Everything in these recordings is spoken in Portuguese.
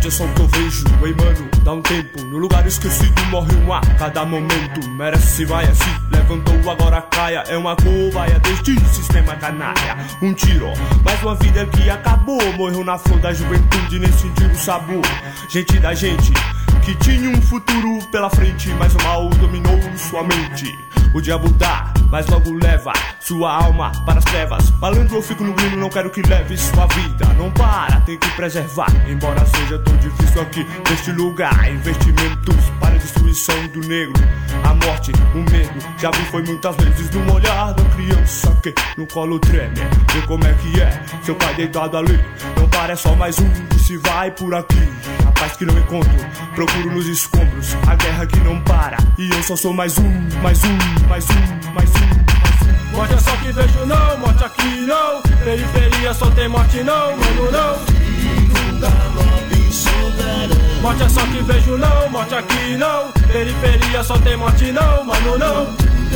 é só o que eu vejo. Ei mano, dá um tempo, no lugar esquecido morre um a cada momento. Merece, vai assim, levantou, agora caia. É uma cobaia deste sistema canalha. Um tiro, mais uma vida que acabou. Morreu na flor da juventude, nem sentiu o sabor. Gente da gente, que tinha um futuro pela frente, mas o mal dominou sua mente. O diabo dá, mas logo leva sua alma para as trevas. Malandro, eu fico no grilo, não quero que leve sua vida. Não para, tem que preservar, embora seja tão difícil aqui neste lugar. Investimentos para a destruição do negro, a morte, o medo. Já vi foi muitas vezes no olhar da criança que no colo treme. Vê como é que é, seu pai deitado ali. Não para, é só mais um que se vai por aqui. A paz que não encontro, procuro nos escombros. A guerra que não para, e eu só sou mais um, mais um, mais um, mais um. Morte é só que vejo não, morte aqui não. Periferia só tem morte não, mano não. Morte é só que vejo não, morte aqui não. Periferia só tem morte não, mano não.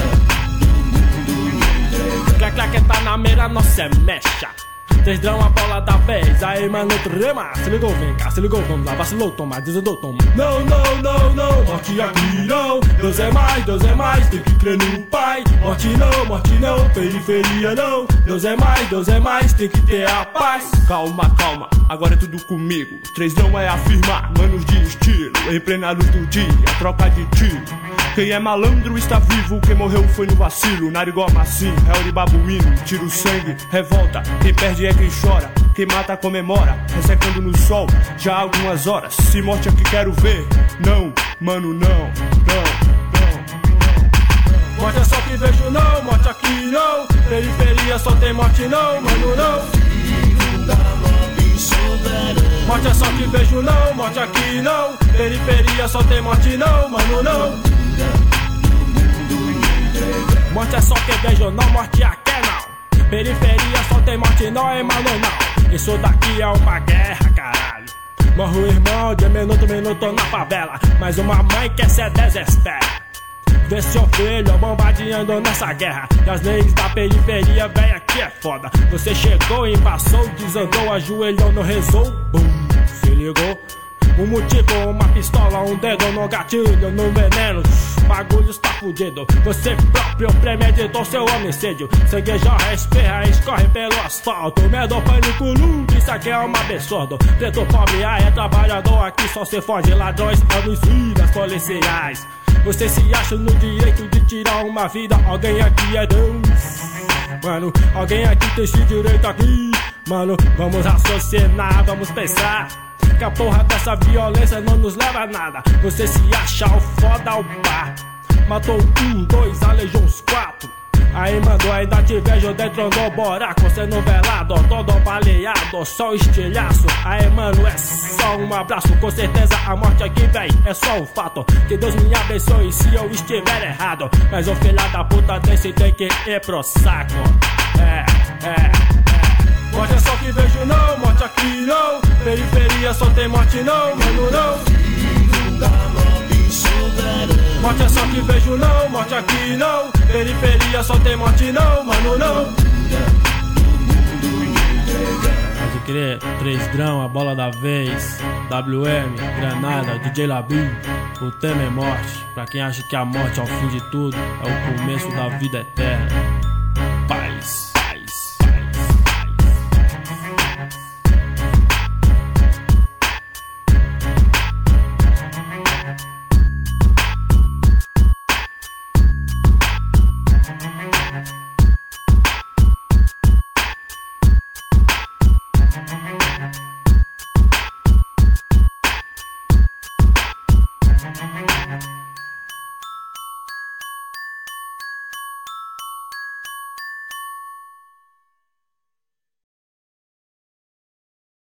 Clá que tá na mira, não se mexa. Três drão, a bola da vez. Aí, mano, trema. Se ligou, vem cá, se ligou, vamos lá. Vacilou, toma, desandou, toma. Não, não, não, não, morte aqui não. Deus é mais, tem que crer no Pai. Morte não, periferia não. Deus é mais, tem que ter a paz. Calma, calma, agora é tudo comigo. Três drão é afirmar, manos de estilo. Em plena luz do dia, troca de tiro. Quem é malandro está vivo, quem morreu foi no vacilo. Narigó macio, réu de babuíno, tira o sangue, revolta. Quem perde é quem chora, quem mata comemora. Ressecando no sol, já há algumas horas. Se morte aqui quero ver, não, mano, não, não, não. Morte é só que vejo não, morte aqui não. Periferia só tem morte não, mano não. Morte é só que vejo não, morte aqui não. Periferia só tem morte não, mano não. Morte é só que vejo não, morte aqui não. Periferia só tem morte não, é mano não. Isso daqui é uma guerra, caralho. Morre o irmão de minuto na favela, mas uma mãe quer se desespera. Vê seu filho bombardeando nessa guerra. E as leis da periferia, véi, aqui é foda. Você chegou, embaçou, desandou, ajoelhou, não rezou, bum, se ligou. Um motivo, uma pistola, um dedo no gatilho, no veneno. Bagulho está fudido. Você próprio premeditou seu homicídio. Sangue jorra, espirra, escorre pelo asfalto. Medo, pânico, luto, isso aqui é um absurdo. Preto, pobre, é trabalhador, aqui só se foge. Ladrões, homicidas, policiais. Você se acha no direito de tirar uma vida. Alguém aqui é Deus. Mano, alguém aqui tem esse direito aqui. Mano, vamos raciocinar, vamos pensar. Que a porra dessa violência não nos leva a nada. Você se acha o foda o bar. Matou 1, 2, aleijou uns 4. Aí mandou, ainda te vejo dentro do buraco. Sendo velado, todo baleado, só estilhaço. Aí mano, é só um abraço. Com certeza a morte aqui, véi, é só um fato. Que Deus me abençoe se eu estiver errado. Mas o filho da puta desse tem que ir pro saco. Morte é só que vejo não, morte aqui não. Periferia só tem morte não, mano não. Morte é só que vejo não, morte aqui não. Periferia só tem morte não, mano não. Pode crer, 3 grão, a bola da vez. WM, Granada, DJ Labim. O tema é morte. Pra quem acha que a morte é o fim de tudo, é o começo da vida eterna. Paz. Thank you.